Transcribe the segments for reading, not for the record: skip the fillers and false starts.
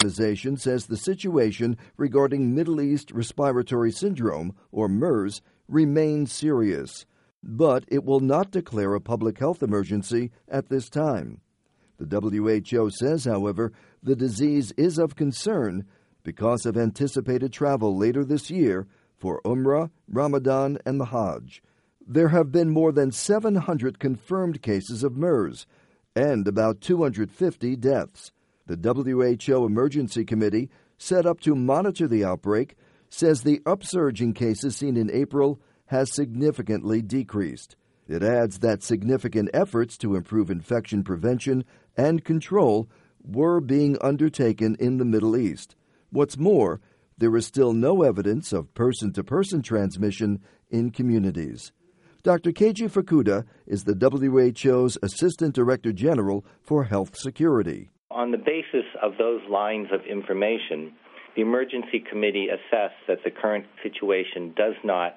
Organization says the situation regarding Middle East Respiratory Syndrome, or MERS, remains serious, but it will not declare a public health emergency at this time. The WHO says, however, the disease is of concern because of anticipated travel later this year for Umrah, Ramadan, and the Hajj. There have been more than 700 confirmed cases of MERS and about 250 deaths. The WHO Emergency Committee, set up to monitor the outbreak, says the upsurge in cases seen in April has significantly decreased. It adds that significant efforts to improve infection prevention and control were being undertaken in the Middle East. What's more, there is still no evidence of person-to-person transmission in communities. Dr. Keiji Fukuda is the WHO's Assistant Director General for Health Security. On the basis of those lines of information, the Emergency Committee assessed that the current situation does not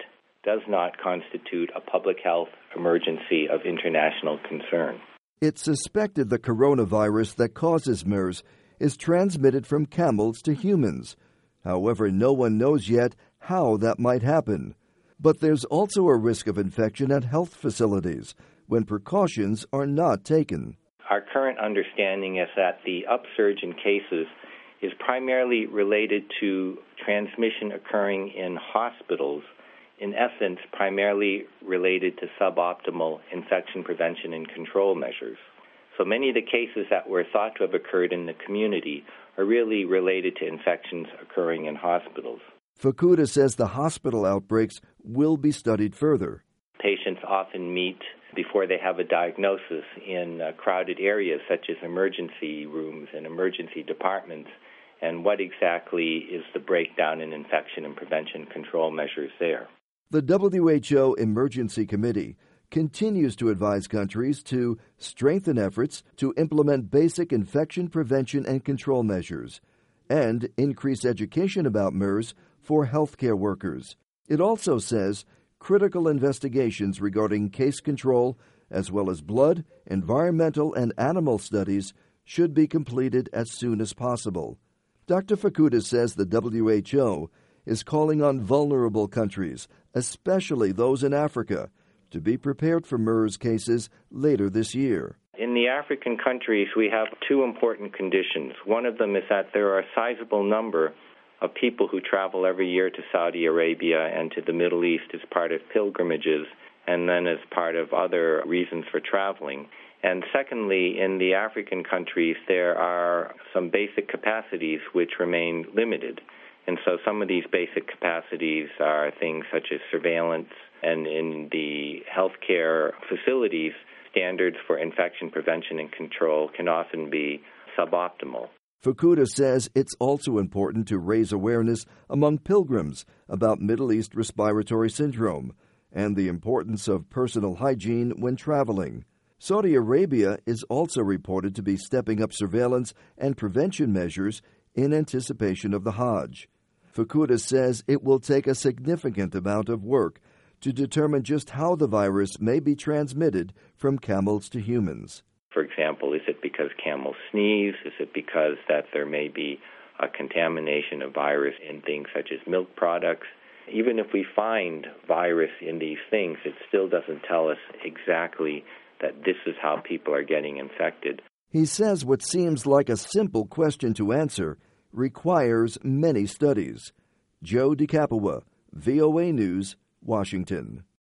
constitute a public health emergency of international concern. It's suspected the coronavirus that causes MERS is transmitted from camels to humans. However, no one knows yet how that might happen. But there's also a risk of infection at health facilities when precautions are not taken. Our current understanding is that the upsurge in cases is primarily related to transmission occurring in hospitals, in essence, primarily related to suboptimal infection prevention and control measures. So many of the cases that were thought to have occurred in the community are really related to infections occurring in hospitals. Fukuda says the hospital outbreaks will be studied further. Patients often meet before they have a diagnosis in crowded areas such as emergency rooms and emergency departments, and what exactly is the breakdown in infection and prevention control measures there. The WHO Emergency Committee continues to advise countries to strengthen efforts to implement basic infection prevention and control measures and increase education about MERS for healthcare workers. It also says critical investigations regarding case control, as well as blood, environmental, and animal studies, should be completed as soon as possible. Dr. Fukuda says the WHO is calling on vulnerable countries, especially those in Africa, to be prepared for MERS cases later this year. In the African countries, we have two important conditions. One of them is that there are a sizable number of people who travel every year to Saudi Arabia and to the Middle East as part of pilgrimages and then as part of other reasons for traveling. And secondly, in the African countries, there are some basic capacities which remain limited. And so some of these basic capacities are things such as surveillance, and in the healthcare facilities, standards for infection prevention and control can often be suboptimal. Fukuda says it's also important to raise awareness among pilgrims about Middle East Respiratory Syndrome and the importance of personal hygiene when traveling. Saudi Arabia is also reported to be stepping up surveillance and prevention measures in anticipation of the Hajj. Fukuda says it will take a significant amount of work to determine just how the virus may be transmitted from camels to humans. For example, is it because camels sneeze? Is it because that there may be a contamination of virus in things such as milk products? Even if we find virus in these things, it still doesn't tell us exactly that this is how people are getting infected. He says what seems like a simple question to answer requires many studies. Joe DeCapua, VOA News, Washington.